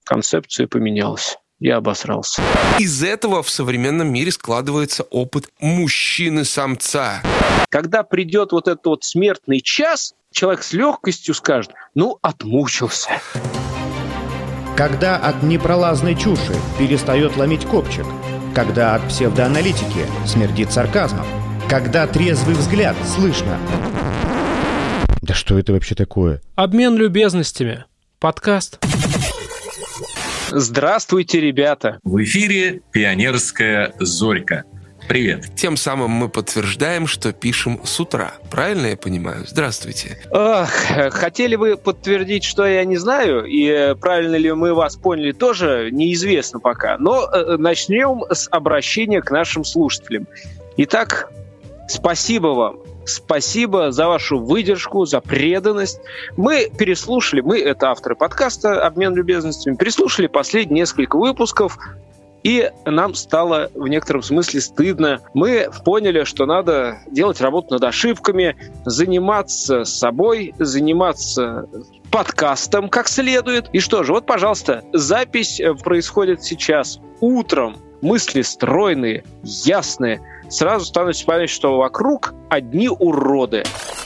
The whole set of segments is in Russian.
концепция поменялась. Я обосрался. Из этого в современном мире складывается опыт мужчины-самца. Когда придет вот этот вот смертный час, человек с легкостью скажет: ну, отмучился. Когда от непролазной чуши перестает ломить копчик. Когда от псевдоаналитики смердит сарказмом. Когда трезвый взгляд слышно. Да что это вообще такое? Обмен любезностями. Подкаст. Здравствуйте, ребята. В эфире «Пионерская зорька». Привет. Тем самым мы подтверждаем, что пишем с утра. Правильно я понимаю? Здравствуйте. Хотели вы подтвердить, что я не знаю, и правильно ли мы вас поняли, тоже неизвестно пока. Но начнем с обращения к нашим слушателям. Итак, спасибо вам. Спасибо за вашу выдержку, за преданность. Мы, это авторы подкаста «Обмен любезностями», переслушали последние несколько выпусков, и нам стало в некотором смысле стыдно. Мы поняли, что надо делать работу над ошибками, заниматься собой, заниматься подкастом как следует. И что же, вот, пожалуйста, запись происходит сейчас утром. Мысли стройные, ясные. Сразу становится понятно, что вокруг одни уроды.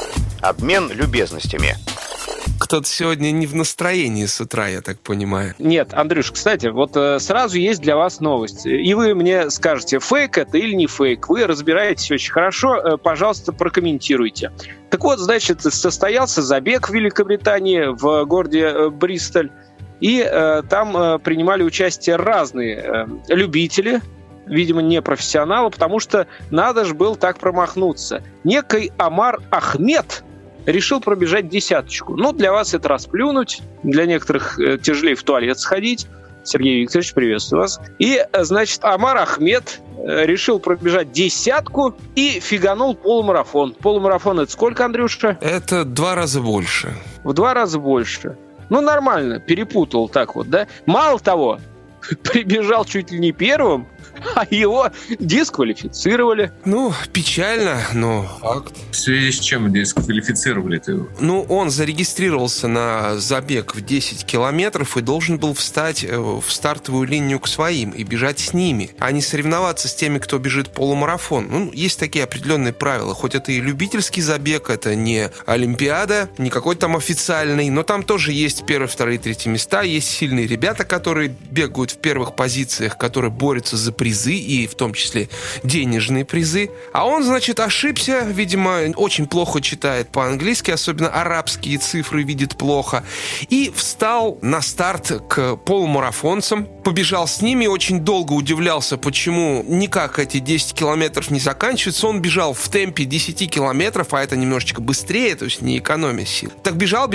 Обмен любезностями. Кто-то сегодня не в настроении с утра, я так понимаю. Нет, Андрюш, кстати, вот сразу есть для вас новость. И вы мне скажете, фейк это или не фейк. Вы разбираетесь очень хорошо. Пожалуйста, прокомментируйте. Так вот, значит, состоялся забег в Великобритании, в городе Бристоль. И там принимали участие разные любители, видимо, не профессионалы, потому что надо же было так промахнуться. Некий Омар Ахмед решил пробежать десяточку. Ну, для вас это расплюнуть, для некоторых тяжелее в туалет сходить. Сергей Викторович, приветствую вас. И, значит, Омар Ахмед решил пробежать десятку и фиганул полумарафон. Полумарафон — это сколько, Андрюша? Это 2 раза больше. В 2 раза больше. Ну, нормально, перепутал так вот, да? Мало того, прибежал чуть ли не первым, а его дисквалифицировали. Ну, печально, но факт. В связи с чем дисквалифицировали-то его? Ну, он зарегистрировался на забег в 10 километров и должен был встать в стартовую линию к своим и бежать с ними, а не соревноваться с теми, кто бежит полумарафон. Ну, есть такие определенные правила. Хоть это и любительский забег, это не Олимпиада, не какой-то там официальный, но там тоже есть первые, вторые, третьи места, есть сильные ребята, которые бегают в первых позициях, которые борются за призы, и в том числе денежные призы. А он, значит, ошибся, видимо, очень плохо читает по-английски, особенно арабские цифры видит плохо, и встал на старт к полумарафонцам, побежал с ними, очень долго удивлялся, почему никак эти 10 километров не заканчиваются. Он бежал в темпе 10 километров, а это немножечко быстрее, то есть не экономя сил. Так бежал,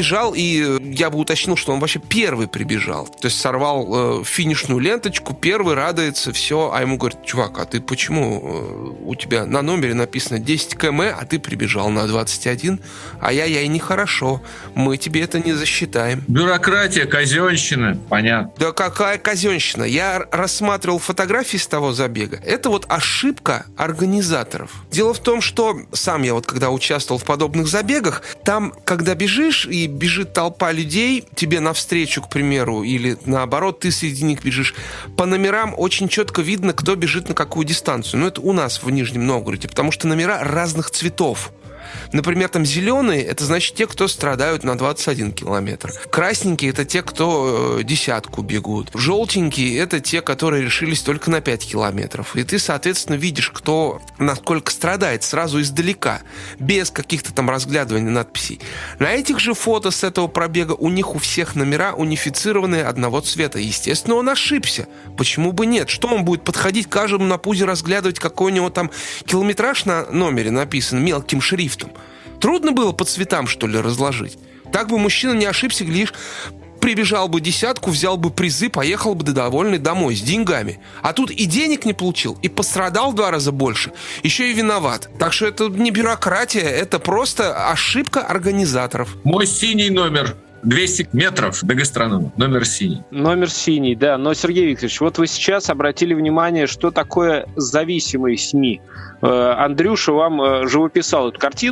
и я бы уточнил, что он вообще первый прибежал. То есть сорвал финишную ленточку, первый радуется, все, а ему говорят: чувак, а ты почему у тебя на номере написано 10 км, а ты прибежал на 21? Ай-яй-яй, нехорошо. Мы тебе это не засчитаем. Бюрократия, казенщина, понятно. Да какая казенщина? Я рассматривал фотографии с того забега. Это вот ошибка организаторов. Дело в том, что сам я вот когда участвовал в подобных забегах, там, когда бежишь, и бежит толпа людей тебе навстречу, к примеру, или наоборот, ты среди них бежишь, по номерам очень четко видно, кто бежит на какую дистанцию. Но это у нас в Нижнем Новгороде, потому что номера разных цветов. Например, там зеленые — это значит те, кто страдают на 21 километр. Красненькие — это те, кто десятку бегут. Желтенькие — это те, которые решились только на 5 километров. И ты, соответственно, видишь, кто насколько страдает сразу издалека, без каких-то там разглядываний надписей. На этих же фото с этого пробега у них у всех номера унифицированные одного цвета. Естественно, он ошибся. Почему бы нет? Что он будет подходить к каждому на пузе, разглядывать, какой у него там километраж на номере написан мелким шрифтом? Трудно было по цветам, что ли, разложить? Так бы мужчина не ошибся, глядишь, прибежал бы десятку, взял бы призы, поехал бы довольный домой с деньгами. А тут и денег не получил, и пострадал в 2 раза больше, еще и виноват. Так что это не бюрократия, это просто ошибка организаторов. Мой синий номер. 200 метров до гастронома. Номер синий. Номер синий, да. Но, Сергей Викторович, вот вы сейчас обратили внимание, что такое зависимые СМИ. Андрюша вам живописал эту картину.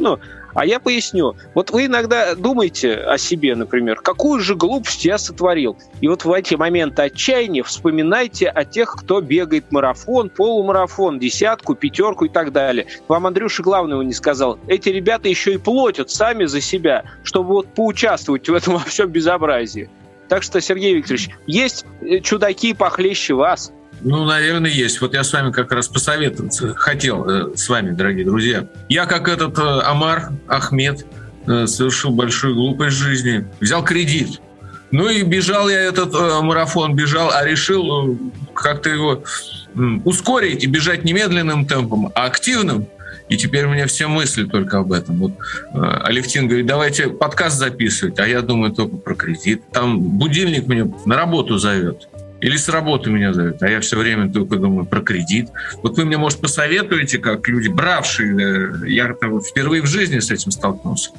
А я поясню. Вот вы иногда думаете о себе, например, какую же глупость я сотворил. И вот в эти моменты отчаяния вспоминайте о тех, кто бегает марафон, полумарафон, 10, 5 и так далее. Вам Андрюша главного не сказал. Эти ребята еще и платят сами за себя, чтобы вот поучаствовать в этом во всем безобразии. Так что, Сергей Викторович, есть чудаки похлеще вас. Ну, наверное, есть. Вот я с вами как раз посоветоваться хотел, с вами, дорогие друзья. Я, как этот Омар Ахмед, совершил большую глупость в жизни. Взял кредит. Ну и бежал я этот марафон, а решил как-то его ускорить и бежать не медленным темпом, а активным. И теперь у меня все мысли только об этом. Вот Алевтин говорит, давайте подкаст записывать, а я думаю только про кредит. Там будильник меня на работу зовет. Или с работы меня зовет, а я все время только думаю про кредит. Вот вы мне, может, посоветуете, как люди, бравшие, я впервые в жизни с этим столкнулся,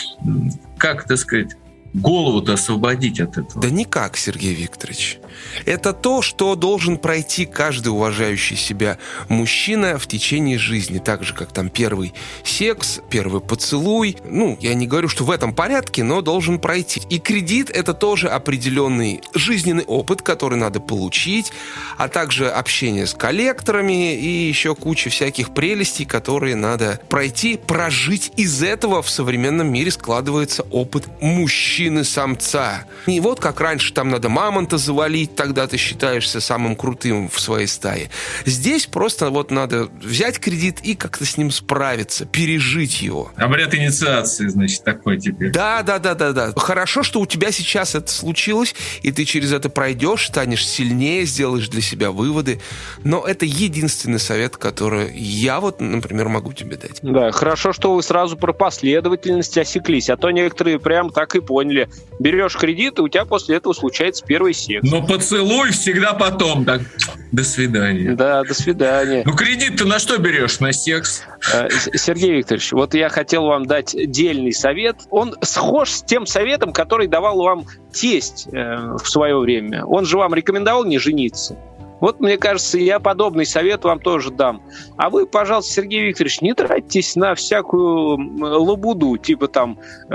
как, так сказать, голову-то освободить от этого? Да никак, Сергей Викторович. Это то, что должен пройти каждый уважающий себя мужчина в течение жизни. Так же, как там первый секс, первый поцелуй. Ну, я не говорю, что в этом порядке, но должен пройти. И кредит – это тоже определенный жизненный опыт, который надо получить, а также общение с коллекторами и еще куча всяких прелестей, которые надо пройти, прожить. Из этого в современном мире складывается опыт мужчины-самца. И вот как раньше там надо мамонта завалить, тогда ты считаешься самым крутым в своей стае. Здесь просто вот надо взять кредит и как-то с ним справиться, пережить его. Обряд инициации, значит, такой теперь. Да. Хорошо, что у тебя сейчас это случилось, и ты через это пройдешь, станешь сильнее, сделаешь для себя выводы. Но это единственный совет, который я вот, например, могу тебе дать. Да, хорошо, что вы сразу про последовательность осеклись, а то некоторые прям так и поняли. Берешь кредит, и у тебя после этого случается первый секс. Но поцелуй всегда потом. Так, до свидания. Да, до свидания. Ну, кредит ты на что берешь? На секс? Сергей Викторович, вот я хотел вам дать дельный совет. Он схож с тем советом, который давал вам тесть в свое время. Он же вам рекомендовал не жениться. Вот, мне кажется, я подобный совет вам тоже дам. А вы, пожалуйста, Сергей Викторович, не тратьтесь на всякую лабуду, типа там,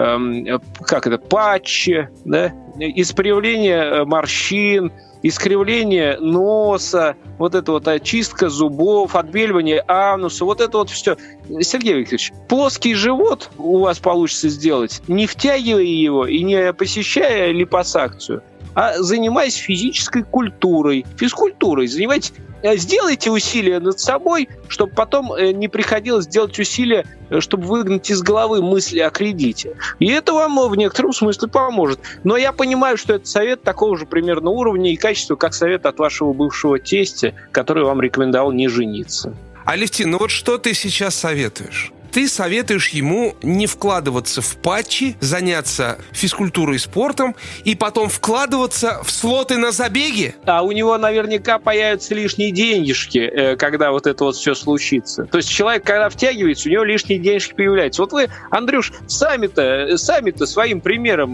патчи, да? Исправление морщин, искривление носа, вот это вот очистка зубов, отбеливание ануса, вот это вот все. Сергей Викторович, плоский живот у вас получится сделать, не втягивая его и не посещая липосакцию, а занимаясь физической культурой, физкультурой. Сделайте усилия над собой, чтобы потом не приходилось делать усилия, чтобы выгнать из головы мысли о кредите. И это вам в некотором смысле поможет. Но я понимаю, что это совет такого же примерно уровня и качества, как совет от вашего бывшего тестя, который вам рекомендовал не жениться. Алевтин, ну вот что ты сейчас советуешь? Ты советуешь ему не вкладываться в патчи, заняться физкультурой и спортом, и потом вкладываться в слоты на забеги? А у него наверняка появятся лишние денежки, когда вот это вот все случится. То есть человек, когда втягивается, у него лишние денежки появляются. Вот вы, Андрюш, сами-то своим примером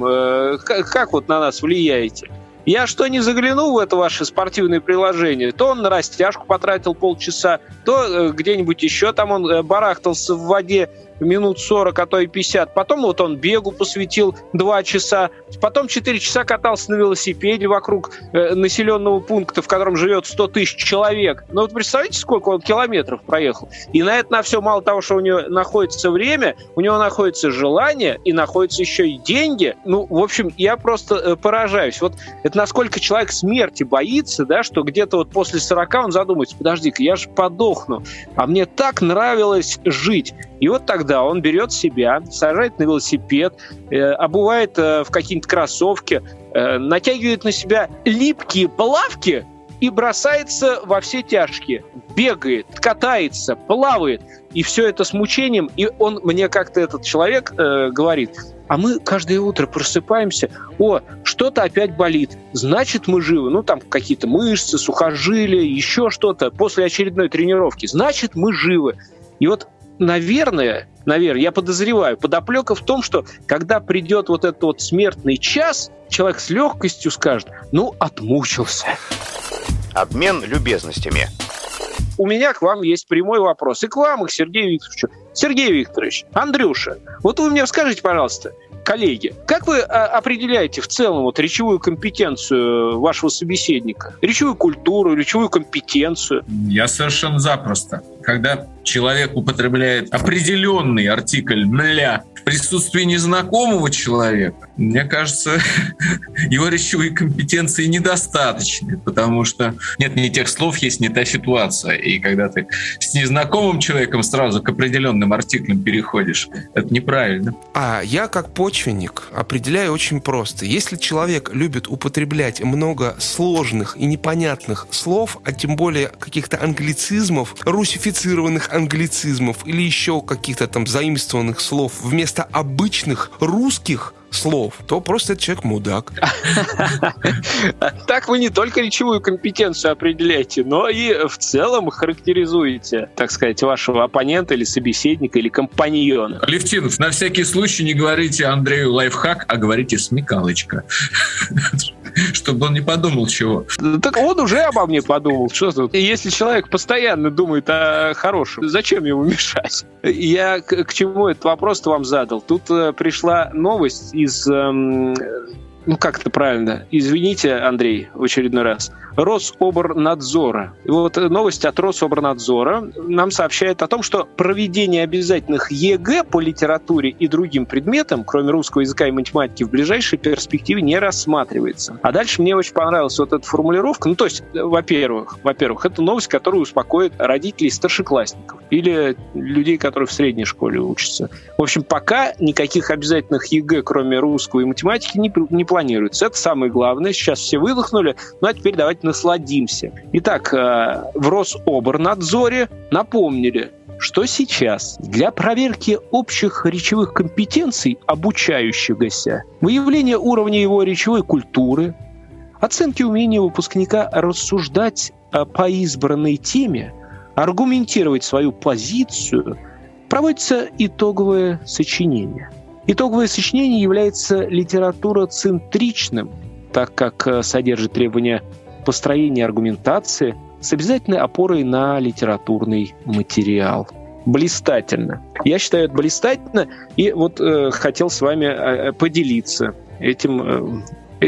как вот на нас влияете? Я что не заглянул в это ваше спортивное приложение, то он на растяжку потратил полчаса, то где-нибудь еще там он барахтался в воде минут 40, а то и 50. Потом вот он бегу посвятил 2 часа. Потом 4 часа катался на велосипеде вокруг населенного пункта, в котором живет 100 тысяч человек. Ну вот представляете, сколько он километров проехал? И на это на все мало того, что у него находится время, у него находится желание и находятся еще и деньги. Ну, в общем, я просто поражаюсь. Вот это насколько человек смерти боится, да, что где-то вот после 40 он задумается, подожди-ка, я же подохну, а мне так нравилось жить. И вот тогда он берет себя, сажает на велосипед, обувает в какие-нибудь кроссовки, натягивает на себя липкие плавки и бросается во все тяжкие. Бегает, катается, плавает. И все это с мучением. И он мне как-то, этот человек, говорит, а мы каждое утро просыпаемся, что-то опять болит, значит, мы живы. Ну, там какие-то мышцы, сухожилия, еще что-то после очередной тренировки. Значит, мы живы. И вот наверное, я подозреваю, подоплека в том, что когда придет вот этот вот смертный час, человек с легкостью скажет, отмучился. Обмен любезностями. У меня к вам есть прямой вопрос. И к вам, и к Сергею Викторовичу. Сергей Викторович, Андрюша, вот вы мне скажите, пожалуйста, коллеги, как вы определяете в целом вот речевую компетенцию вашего собеседника? Речевую культуру, речевую компетенцию? Я совершенно запросто. Когда человек употребляет определенный артикль «мля» в присутствии незнакомого человека, мне кажется, его речевые компетенции недостаточны, потому что нет ни тех слов, есть не та ситуация. И когда ты с незнакомым человеком сразу к определенным артиклям переходишь, это неправильно. А я как почвенник определяю очень просто. Если человек любит употреблять много сложных и непонятных слов, а тем более каких-то англицизмов, русифицированных англицизмов или еще каких-то там заимствованных слов вместо обычных русских слов, то просто этот человек мудак. Так вы не только речевую компетенцию определяете, но и в целом характеризуете, так сказать, вашего оппонента или собеседника или компаньона. Алевтинов, на всякий случай не говорите Андрею лайфхак, а говорите смекалочка. Чтобы он не подумал чего. Так он уже обо мне подумал. Что тут? Если человек постоянно думает о хорошем, зачем ему мешать? Я к чему этот вопрос-то вам задал? Тут пришла новость из... Ну, как это правильно? Извините, Андрей, в очередной раз. Рособорнадзора. И вот новость от Рособорнадзора нам сообщает о том, что проведение обязательных ЕГЭ по литературе и другим предметам, кроме русского языка и математики, в ближайшей перспективе не рассматривается. А дальше мне очень понравилась вот эта формулировка. Ну, то есть, во-первых, это новость, которая успокоит родителей старшеклассников или людей, которые в средней школе учатся. В общем, пока никаких обязательных ЕГЭ, кроме русского и математики, не планируется. Это самое главное. Сейчас все выдохнули. Ну, а теперь давайте насладимся. Итак, в Рособорнадзоре напомнили, что сейчас для проверки общих речевых компетенций обучающегося, выявления уровня его речевой культуры, оценки умения выпускника рассуждать по избранной теме, аргументировать свою позицию, проводится итоговое сочинение. Итоговое сочинение является литературоцентричным, так как содержит требования построения аргументации с обязательной опорой на литературный материал. Блистательно. Я считаю это блистательно, и вот хотел с вами поделиться этим,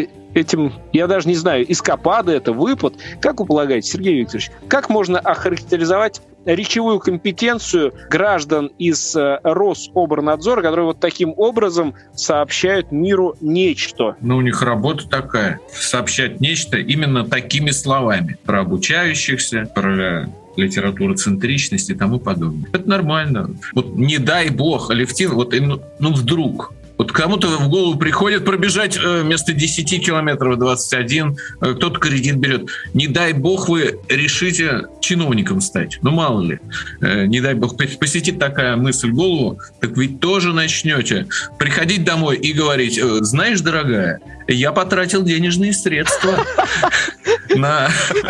я даже не знаю, эскапада это, выпад. Как вы полагаете, Сергей Викторович, как можно охарактеризовать речевую компетенцию граждан из Рособорнадзора, которые вот таким образом сообщают миру нечто? Ну, у них работа такая — сообщать нечто именно такими словами. Про обучающихся, про литературоцентричность и тому подобное. Это нормально. Вот не дай бог, Алевтин, вот вдруг... Вот кому-то в голову приходит пробежать вместо 10 километров 21, кто-то кредит берет. Не дай бог вы решите чиновником стать. Ну, мало ли. Не дай бог посетит такая мысль в голову, так ведь тоже начнете приходить домой и говорить: знаешь, дорогая, я потратил денежные средства на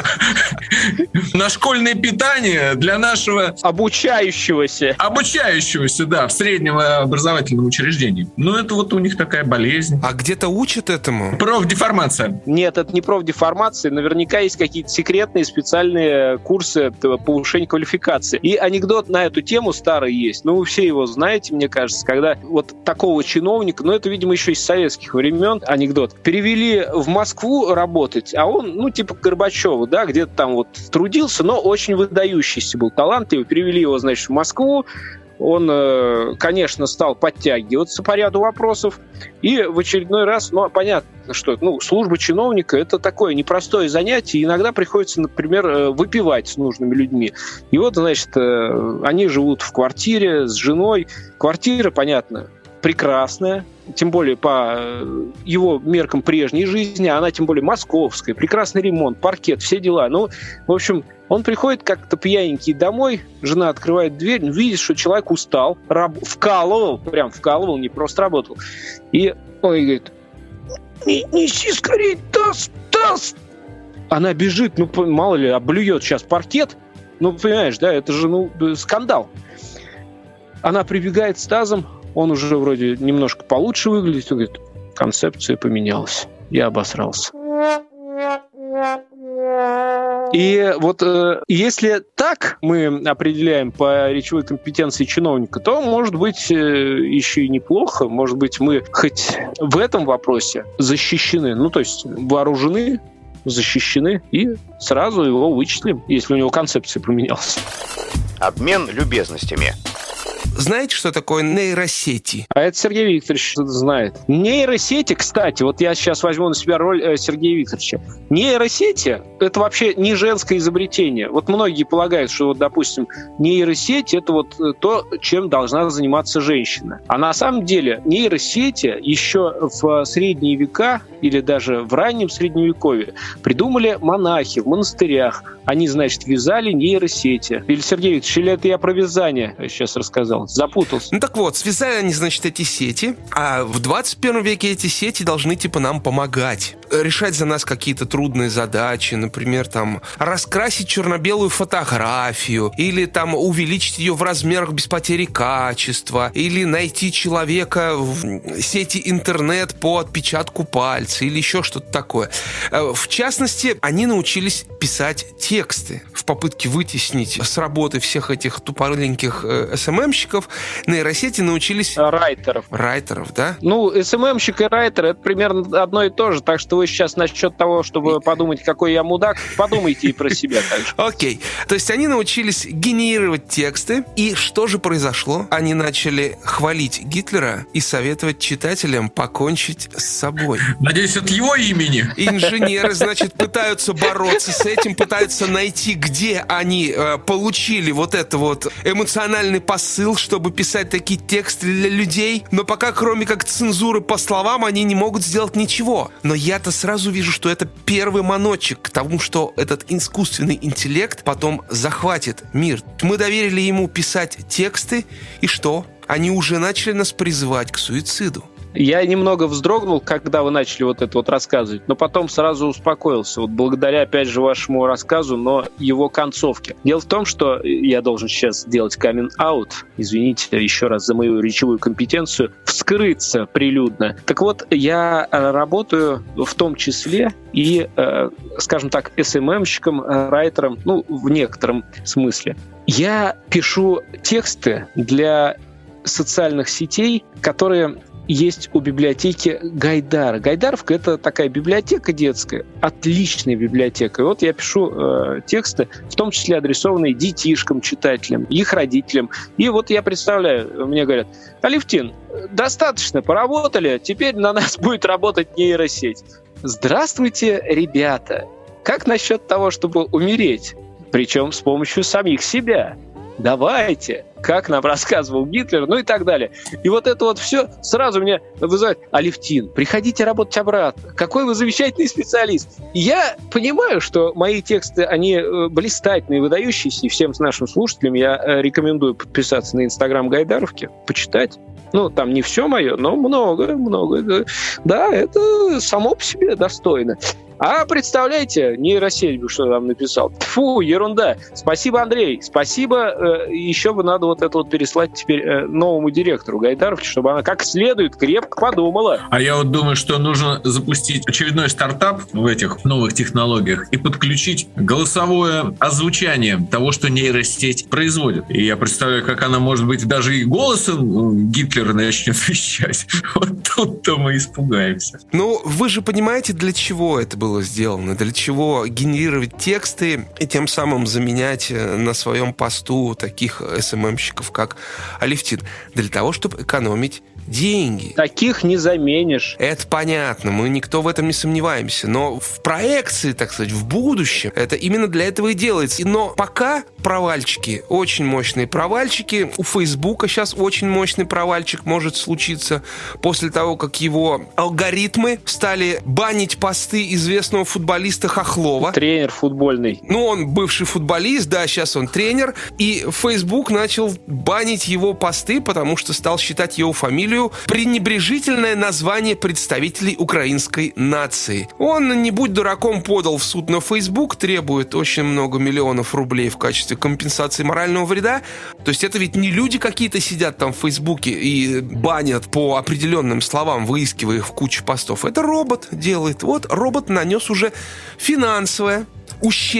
школьное питание для нашего... Обучающегося, да, в среднем образовательном учреждении. Ну, это вот у них такая болезнь. А где-то учат этому? Профдеформация. Нет, это не профдеформация. Наверняка есть какие-то секретные специальные курсы повышения квалификации. И анекдот на эту тему старый есть. Ну, вы все его знаете, мне кажется, когда вот такого чиновника, ну, это, видимо, еще из советских времен анекдот, перевели в Москву работать, а он, ну, типа Горбачева, да, где-то там вот трудился, но очень выдающийся был, талантливый. Перевели его, значит, в Москву. Он, конечно, стал подтягиваться по ряду вопросов. И в очередной раз, ну, понятно, что служба чиновника — это такое непростое занятие. Иногда приходится, например, выпивать с нужными людьми. И вот, значит, они живут в квартире с женой. Квартира, понятно, прекрасная, тем более по его меркам прежней жизни, она тем более московская, прекрасный ремонт, паркет, все дела. Ну, в общем, он приходит как-то пьяненький домой, жена открывает дверь, видит, что человек устал, вкалывал, не просто работал. И он говорит: неси скорее таз. Она бежит, ну, мало ли, облюет сейчас паркет. Ну, понимаешь, да, это же, скандал. Она прибегает с тазом, он уже вроде немножко получше выглядит. Он говорит: концепция поменялась. Я обосрался. И вот если так мы определяем по речевой компетенции чиновника, то, может быть, еще и неплохо. Может быть, мы хоть в этом вопросе защищены, ну, то есть вооружены, защищены, и сразу его вычислим, если у него концепция поменялась. Обмен любезностями. Знаете, что такое нейросети? А это Сергей Викторович знает. Нейросети, кстати, вот я сейчас возьму на себя роль Сергея Викторовича. Нейросети — это вообще не женское изобретение. Вот многие полагают, что, вот, допустим, нейросети — это вот то, чем должна заниматься женщина. А на самом деле нейросети еще в средние века или даже в раннем Средневековье придумали монахи в монастырях. Они, значит, вязали нейросети. Или, Сергей Викторович, или это я про вязание сейчас рассказал? Запутался. Ну так вот, связали они, значит, эти сети, а в 21 веке эти сети должны, типа, нам помогать. Решать за нас какие-то трудные задачи, например, там, раскрасить черно-белую фотографию, или там увеличить ее в размерах без потери качества, или найти человека в сети интернет по отпечатку пальца, или еще что-то такое. В частности, они научились писать тексты в попытке вытеснить с работы всех этих тупорыленьких СММщиков. Нейросети научились... Райтеров, да? Ну, СММщик и райтер — это примерно одно и то же, так что вы сейчас насчет того, чтобы подумать, какой я мудак, подумайте и про себя также. Окей. То есть они научились генерировать тексты, и что же произошло? Они начали хвалить Гитлера и советовать читателям покончить с собой. Надеюсь, от его имени? Инженеры, значит, пытаются бороться с этим, пытаются найти, где они получили вот это вот эмоциональный посыл, чтобы писать такие тексты для людей, но пока, кроме как цензуры по словам, они не могут сделать ничего. Но я-то сразу вижу, что это первый маночек к тому, что этот искусственный интеллект потом захватит мир. Мы доверили ему писать тексты, и что? Они уже начали нас призывать к суициду. Я немного вздрогнул, когда вы начали вот это вот рассказывать, но потом сразу успокоился, вот благодаря, опять же, вашему рассказу, но его концовке. Дело в том, что я должен сейчас сделать каминг-аут, извините еще раз за мою речевую компетенцию, вскрыться прилюдно. Так вот, я работаю в том числе и, скажем так, СММщиком, райтером, ну, в некотором смысле. Я пишу тексты для социальных сетей, которые есть у библиотеки Гайдара. Гайдаровка — это такая библиотека детская, отличная библиотека. И вот я пишу тексты, в том числе адресованные детишкам, читателям, их родителям. И вот я представляю, мне говорят: Алевтин, достаточно поработали, теперь на нас будет работать нейросеть. Здравствуйте, ребята! Как насчет того, чтобы умереть? Причем с помощью самих себя. Давайте, как нам рассказывал Гитлер, ну и так далее. И вот это вот все сразу меня вызывает: Алевтин, приходите работать обратно. Какой вы замечательный специалист. И я понимаю, что мои тексты, они блистательные, выдающиеся, и всем нашим слушателям я рекомендую подписаться на Инстаграм Гайдаровки, почитать. Ну, там не все мое, но много. Да, это само по себе достойно. А представляете, нейросеть бы что там написал. Фу, ерунда. Спасибо, Андрей. Спасибо. Еще бы надо вот это вот переслать теперь новому директору Гайдаровке, чтобы она как следует крепко подумала. А я вот думаю, что нужно запустить очередной стартап в этих новых технологиях и подключить голосовое озвучание того, что нейросеть производит. И я представляю, как она, может быть, даже и голосом Гитлера начнет вещать. Вот тут-то мы испугаемся. Ну, вы же понимаете, для чего это было сделано, для чего генерировать тексты и тем самым заменять на своем посту таких СММщиков, как Алевтин, для того, чтобы экономить деньги. Таких не заменишь. Это понятно, мы никто в этом не сомневаемся, но в проекции, так сказать, в будущем, это именно для этого и делается. Но пока провальчики, очень мощные провальчики, у Фейсбука сейчас очень мощный провальчик может случиться после того, как его алгоритмы стали банить посты известного футболиста Хохлова. Тренер футбольный. Ну, он бывший футболист, да, сейчас он тренер, и Facebook начал банить его посты, потому что стал считать его фамилию пренебрежительное название представителей украинской нации. Он, не будь дураком, подал в суд на Facebook, требует очень много миллионов рублей в качестве компенсации морального вреда. То есть это ведь не люди какие-то сидят там в Фейсбуке и банят по определенным словам, выискивая их в куче постов. Это робот делает. Вот робот нанес уже финансовый ущерб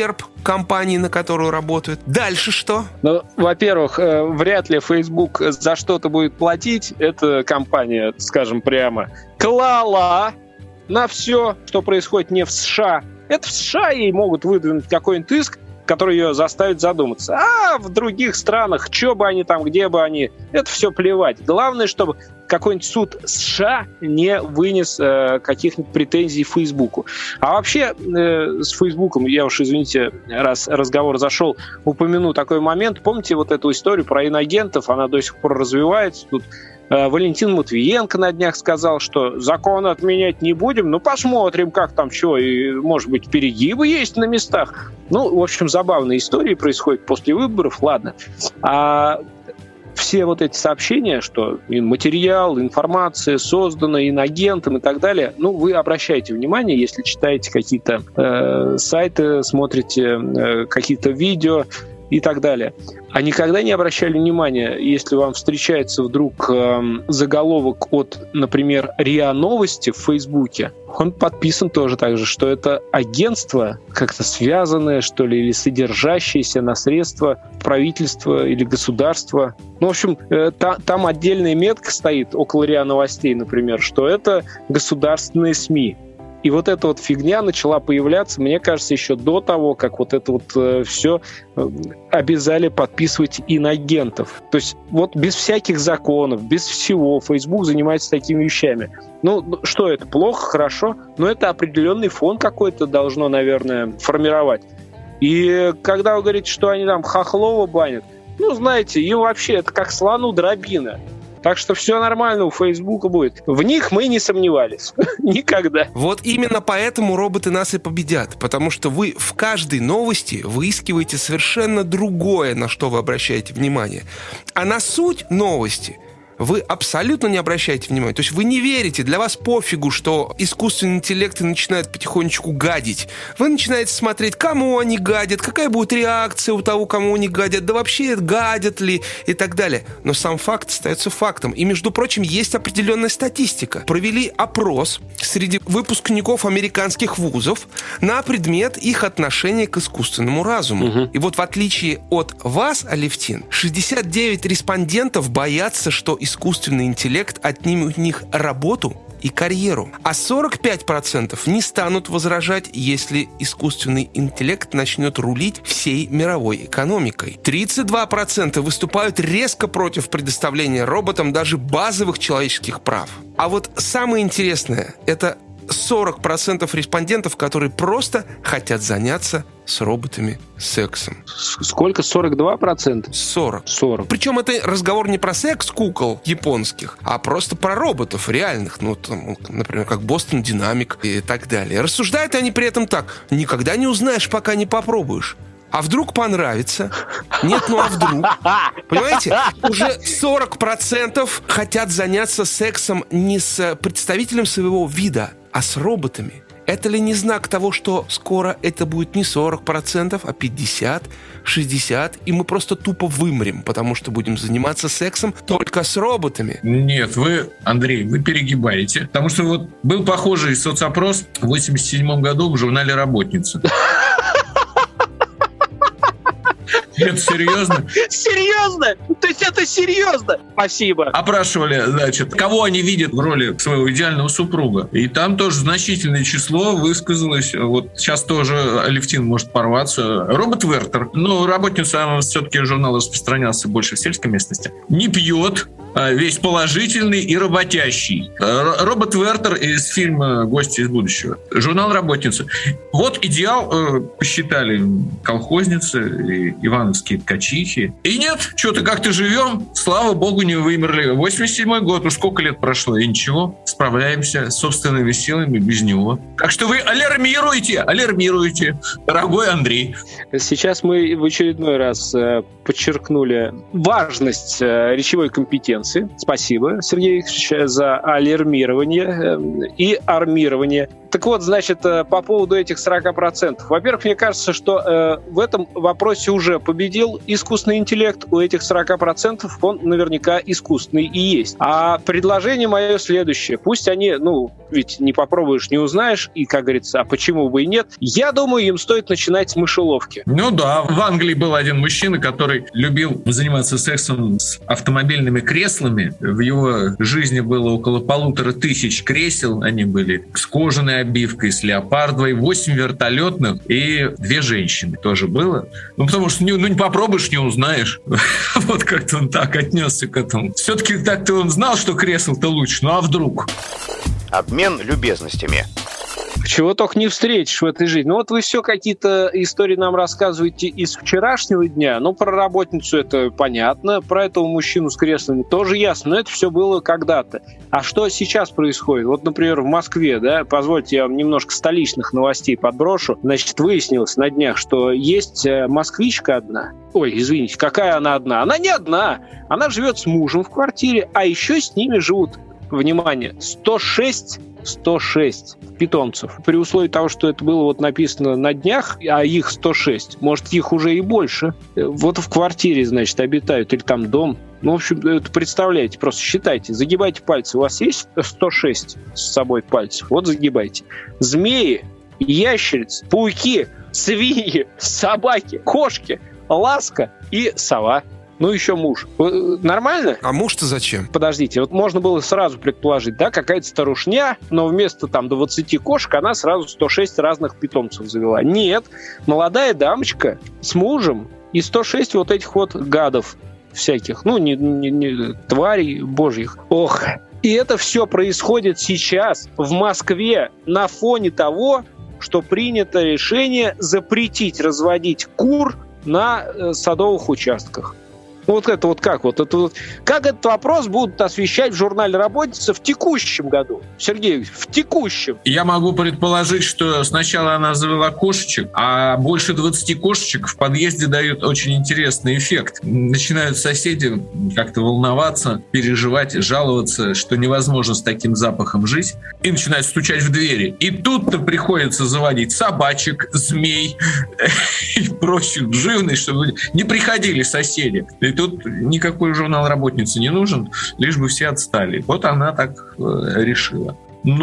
компании, на которую работают. Дальше что? Ну, во-первых, вряд ли Facebook за что-то будет платить. Эта компания, скажем прямо, клала на все, что происходит не в США. Это в США ей могут выдвинуть какой-нибудь иск, который ее заставит задуматься. А в других странах, что бы они там, где бы они, это все плевать. Главное, чтобы какой-нибудь суд США не вынес каких-нибудь претензий Фейсбуку. А вообще с Фейсбуком, я уж, извините, раз разговор зашел, упомяну такой момент. Помните вот эту историю про иноагентов? Она до сих пор развивается. Тут Валентин Матвиенко на днях сказал, что закон отменять не будем, но посмотрим, как там что, и, может быть, перегибы есть на местах. Ну, в общем, забавные истории происходят после выборов, ладно. А все вот эти сообщения, что материал, информация создана иноагентом и так далее, ну, вы обращайте внимание, если читаете какие-то сайты, смотрите какие-то видео и так далее. А никогда не обращали внимания, если вам встречается вдруг заголовок от, например, РИА Новости в Фейсбуке, он подписан тоже так же, что это агентство как-то связанное, что ли, или содержащееся на средства правительства или государства. Ну, в общем, там отдельная метка стоит около РИА Новостей, например, что это государственные СМИ. И вот эта вот фигня начала появляться, мне кажется, еще до того, как вот это вот все обязали подписывать иноагентов. То есть вот без всяких законов, без всего Facebook занимается такими вещами. Ну, что это? Плохо, хорошо? Но это определенный фон какой-то должно, наверное, формировать. И когда вы говорите, что они там Хохлова банят, ну, знаете, им вообще это как слону дробина. Так что все нормально у Фейсбука будет. В них мы не сомневались. Никогда. Вот именно поэтому роботы нас и победят. Потому что вы в каждой новости выискиваете совершенно другое, на что вы обращаете внимание. А на суть новости вы абсолютно не обращаете внимания. То есть вы не верите, для вас пофигу, что искусственный интеллект начинает потихонечку гадить. Вы начинаете смотреть, кому они гадят, какая будет реакция у того, кому они гадят, да вообще гадят ли и так далее. Но сам факт остается фактом. И, между прочим, есть определенная статистика. Провели опрос среди выпускников американских вузов на предмет их отношения к искусственному разуму. И вот в отличие от вас, Алевтин, 69 респондентов боятся, что искусственный интеллект отнимет у них работу и карьеру. А 45% не станут возражать, если искусственный интеллект начнет рулить всей мировой экономикой. 32% выступают резко против предоставления роботам даже базовых человеческих прав. А вот самое интересное – это 40% респондентов, которые просто хотят заняться с роботами сексом. Сколько? 42%? 40. Причем это разговор не про секс-кукол японских, а просто про роботов реальных. Ну, там, например, как Boston Dynamics и так далее. Рассуждают они при этом так. Никогда не узнаешь, пока не попробуешь. А вдруг понравится? Нет, ну а вдруг? Понимаете? Уже 40% хотят заняться сексом не с представителем своего вида, а с роботами. Это ли не знак того, что скоро это будет не 40%, а 50%, 60%, и мы просто тупо вымрем, потому что будем заниматься сексом только с роботами? Нет, вы, Андрей, вы перегибаете. Потому что вот был похожий соцопрос в 1987 году в журнале «Работница». Это серьезно? Серьезно? То есть это серьезно? Спасибо. Опрашивали, значит, кого они видят в роли своего идеального супруга. И там тоже значительное число высказалось. Вот сейчас тоже Алевтин может порваться. Роберт Вертер, ну, «Работница», все-таки журнал распространялся больше в сельской местности, не пьет, весь положительный и работящий. Роберт Вертер из фильма «Гости из будущего». Журнал «Работница». Вот идеал, посчитали колхозницы и ивановские ткачихи. И нет, что-то как-то живем, слава богу, не вымерли. 87-й год, сколько лет прошло, и ничего, справляемся с собственными силами без него. Так что вы алармируете, дорогой Андрей. Сейчас мы в очередной раз подчеркнули важность речевой компетенции. Спасибо, Сергей Викторович, за алармирование и армирование. Так вот, значит, по поводу этих 40%. Во-первых, мне кажется, что в этом вопросе уже победил искусственный интеллект. У этих 40% он наверняка искусственный и есть. А предложение мое следующее. Пусть они, ведь не попробуешь, не узнаешь, и, как говорится, а почему бы и нет. Я думаю, им стоит начинать с мышеловки. Ну да, в Англии был один мужчина, который любил заниматься сексом с автомобильными креслами. В его жизни было около 1500 кресел. Они были с кожаной обивкой, с леопардовой, 8 вертолетных и 2 женщины тоже было. Потому что не попробуешь, не узнаешь. Вот как-то он так отнесся к этому. Все-таки так-то он знал, что кресло-то лучше. Ну а вдруг? Обмен любезностями. Чего только не встретишь в этой жизни. Вот вы все какие-то истории нам рассказываете из вчерашнего дня. Про работницу это понятно, про этого мужчину с креслами тоже ясно, но это все было когда-то. А что сейчас происходит? Вот, например, в Москве, да, позвольте, я вам немножко столичных новостей подброшу. Значит, выяснилось на днях, что есть москвичка одна. Ой, извините, какая она одна? Она не одна. Она живет с мужем в квартире, а еще с ними живут, внимание, 106 питомцев. При условии того, что это было написано на днях, а их 106, может, их уже и больше. Вот в квартире, значит, обитают, или там дом. В общем, это представляете, просто считайте, загибайте пальцы. У вас есть 106 с собой пальцев? Вот загибайте. Змеи, ящерицы, пауки, свиньи, собаки, кошки, ласка и сова. Еще муж. Нормально? А муж-то зачем? Подождите, вот можно было сразу предположить, да, какая-то старушня, но вместо 20 кошек она сразу 106 разных питомцев завела. Нет, молодая дамочка с мужем и 106 вот этих гадов всяких, тварей божьих. Ох, и это все происходит сейчас в Москве на фоне того, что принято решение запретить разводить кур на садовых участках. Вот это как? Как этот вопрос будут освещать в журнале «Работница» в текущем году? Сергей, в текущем. Я могу предположить, что сначала она завела кошечек, а больше 20 кошечек в подъезде дают очень интересный эффект. Начинают соседи как-то волноваться, переживать, жаловаться, что невозможно с таким запахом жить, и начинают стучать в двери. И тут-то приходится заводить собачек, змей и прочую живность, чтобы не приходили соседи. И тут никакой журнал «Работница» не нужен, лишь бы все отстали. Вот она так решила.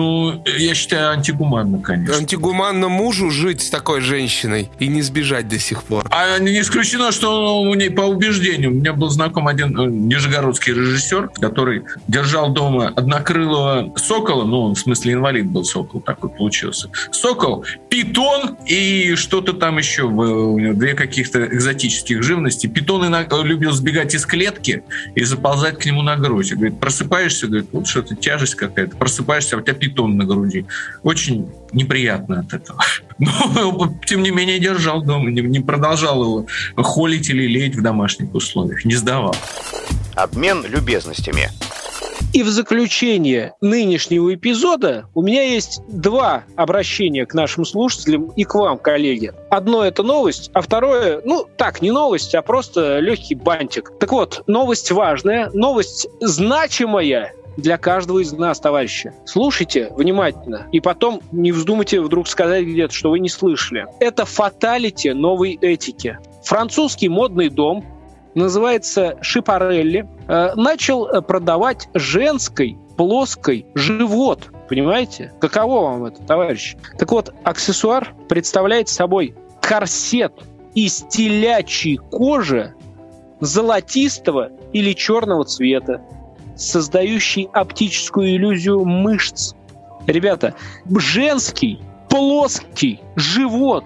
Я считаю, антигуманно, конечно. Антигуманно мужу жить с такой женщиной и не сбежать до сих пор. А не исключено, что у нее по убеждению. У меня был знаком один нижегородский режиссер, который держал дома однокрылого сокола, он в смысле инвалид был сокол, такой получился. Сокол, питон и что-то там еще, у него 2 каких-то экзотических живности. Питон любил сбегать из клетки и заползать к нему на грудь. Говорит, просыпаешься, вот что-то тяжесть какая-то, просыпаешься, у тебя питон на груди. Очень неприятно от этого. Но, тем не менее, держал дома, не продолжал его холить или леять в домашних условиях, не сдавал. Обмен любезностями. И в заключение нынешнего эпизода у меня есть 2 обращения к нашим слушателям и к вам, коллеги. Одно — это новость, а второе, не новость, а просто легкий бантик. Так вот, новость важная, новость значимая для каждого из нас, товарищи. Слушайте внимательно, и потом не вздумайте вдруг сказать где-то, что вы не слышали. Это фаталити новой этики. Французский модный дом, называется Шипарелли, начал продавать женской плоской живот. Понимаете? Каково вам это, товарищи? Так вот, аксессуар представляет собой корсет из телячьей кожи золотистого или черного цвета, создающий оптическую иллюзию мышц. Ребята, женский плоский живот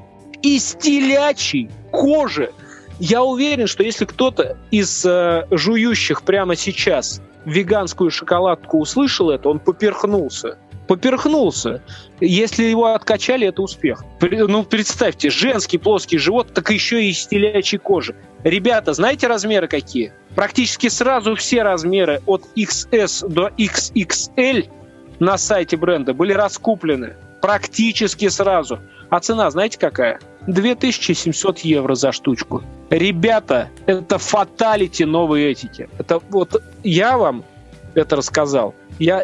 из телячьей кожи. Я уверен, что если кто-то из жующих прямо сейчас веганскую шоколадку услышал это, он поперхнулся. Если его откачали, это успех. Представьте, женский плоский живот, так еще и из телячьей кожи. Ребята, знаете размеры какие? Практически сразу все размеры от XS до XXL на сайте бренда были раскуплены. Практически сразу. А цена знаете какая? 2700 евро за штучку. Ребята, это фаталити новой этики. Это я вам это рассказал.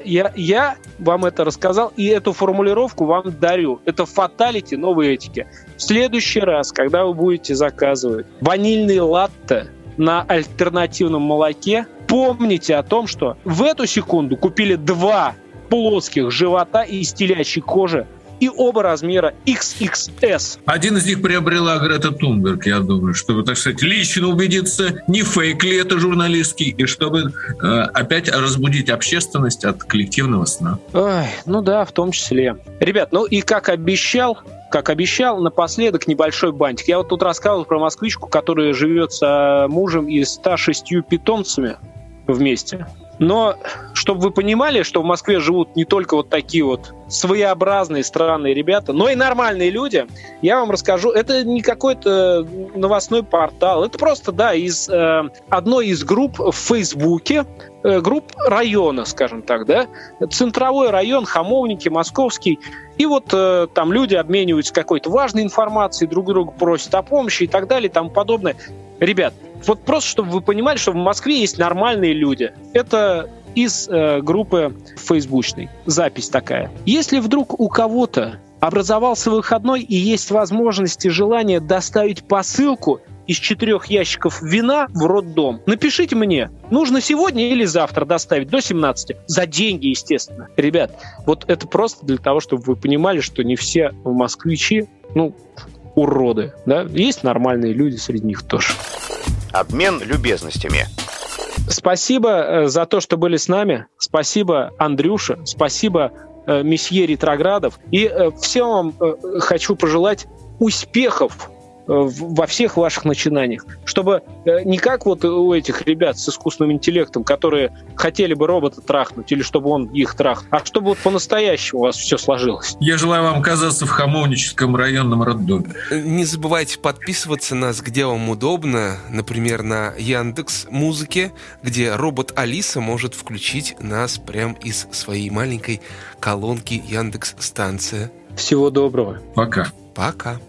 Я вам это рассказал, и эту формулировку вам дарю. Это фаталити новой этики. В следующий раз, когда вы будете заказывать ванильный латте на альтернативном молоке, помните о том, что в эту секунду купили 2 плоских живота из телячьей кожи, и оба размера XXS. Один из них приобрела Грета Тунберг, я думаю, чтобы, так сказать, лично убедиться, не фейк ли это журналистский, и чтобы опять разбудить общественность от коллективного сна. Ой, ну да, в том числе. Ребят, ну и как обещал, напоследок небольшой бантик. Я вот тут рассказывал про москвичку, которая живет с мужем и 106 питомцами вместе. Но, чтобы вы понимали, что в Москве живут не только вот такие вот своеобразные, странные ребята, но и нормальные люди, я вам расскажу. Это не какой-то новостной портал. Это просто, да, из одной из групп в Фейсбуке, групп района, скажем так, да, центровой район, Хамовники, Московский. И вот там люди обмениваются какой-то важной информацией, друг друга просят о помощи и так далее и тому подобное. Ребят, вот просто, чтобы вы понимали, что в Москве есть нормальные люди. Это из группы фейсбучной. Запись такая. Если вдруг у кого-то образовался выходной и есть возможность и желание доставить посылку из 4 ящиков вина в роддом, напишите мне, нужно сегодня или завтра доставить до 17. За деньги, естественно. Ребят, вот это просто для того, чтобы вы понимали, что не все москвичи, уроды. Да? Есть нормальные люди среди них тоже. Обмен любезностями. Спасибо за то, что были с нами. Спасибо, Андрюша. Спасибо, месье Ретроградов. И всем вам хочу пожелать успехов во всех ваших начинаниях. Чтобы не как вот у этих ребят с искусственным интеллектом, которые хотели бы робота трахнуть, или чтобы он их трахнул, а чтобы вот по-настоящему у вас все сложилось. Я желаю вам оказаться в Хамовническом районном роддоме. Не забывайте подписываться на нас, где вам удобно, например, на Яндекс.Музыке, где робот Алиса может включить нас прямо из своей маленькой колонки Яндекс.Станция. Всего доброго. Пока. Пока.